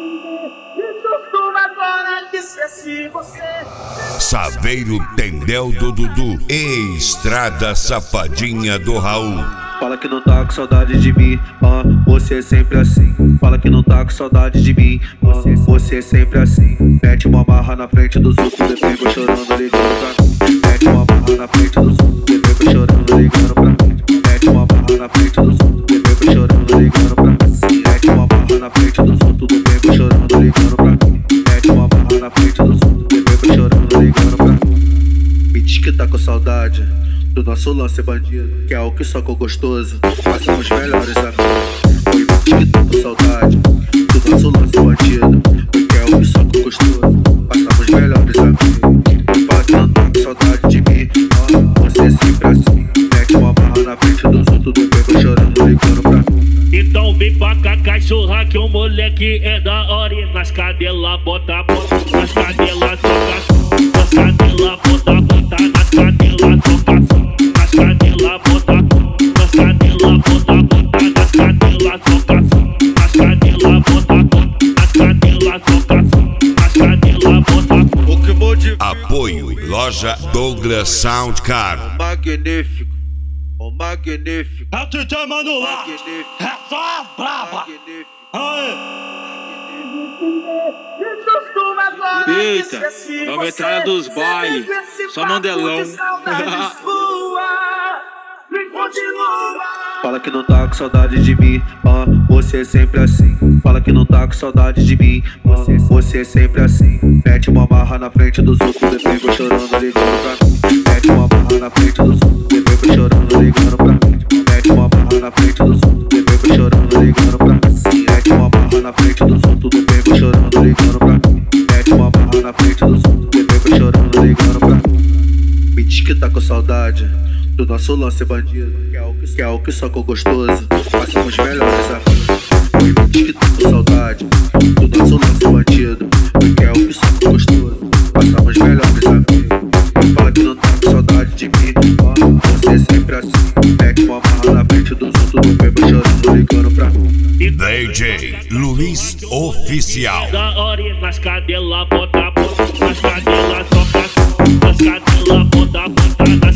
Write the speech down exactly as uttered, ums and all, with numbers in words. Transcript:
Saveiro Tendel do Dudu e Estrada Safadinha do Raul. Fala que não tá com saudade de mim, ó, você é sempre assim. Fala que não tá com saudade de mim, ó, você é sempre assim. Mete uma barra na frente dos outros, depois vou chorando, ligando pra mim. Mete uma barra na frente dos outros, depois vou chorando, ligando pra mim. Mete uma barra na frente dos outros, depois vou chorando, ligando pra mim. Mete uma barra na frente dos outros, depois vou chorando, ligando pra mim. Mete uma barra na frente dos outros, depois vou chorando, ligando pra mim. Me diz que tá com saudade do nosso lance bandido, que é o que socou gostoso, nós somos melhores amigos. Oi, me diz que tá com saudade do nosso lance bandido, que é o que socou gostoso, nós somos melhores amigos. Fala que não tá com saudade de mim, ó, você é sempre assim. Mete uma barra na frente dos outros, depois vou chorando, ligando pra mim. Então vem pra cá, cachorra, que o moleque é da hora. E nas cadelas bota, bota, nas cadelas soca, nas cadelas bota, bota, nas cadelas soca. Nas cadelas bota, nas cadelas bota, bota, nas cadelas soca. Nas cadelas bota, nas cadelas soca. Nas cadelas bota. O que modi... Apoio Loja Douglas Sound Car. Magnífico, o magnífico. É o D J Mano lá, Magnífico. é só a braba. Magnífico. Aê! Eita, é o metralha dos bailes, só Mandelão. Fala que não tá com saudade de mim, ó, você é sempre assim. Fala que não tá com saudade de mim, ó, você é sempre assim. Mete uma barra na frente dos outros, depois vou chorando, ligando pra mim. Mete uma barra na frente dos outros, depois vou chorando, ligando pra mim. Mete uma barra na frente dos outros, depois vou chorando, ligando pra mim. Mete uma barra na frente dos outros, depois vou chorando, ligando pra mim. Mete uma barra na frente dos outros, depois vou chorando, ligando pra mim. Me diz que tá com saudade do nosso lance bandido, que é o que, que, é o que socou gostoso, nós somos melhores amigos. Me diz que tá com saudade do nosso lance bandido, que é o que socou gostoso, nós somos melhores amigos. Fala que não tá com saudade de mim, ó, você é sempre assim. Mete uma barra na frente dos outros, depois vou chorando, ligando pra mim. D J Luiz Oficial. Da hora e nas cadelas bota, bota, nas cadelas soca, nas cadelas bota, bota.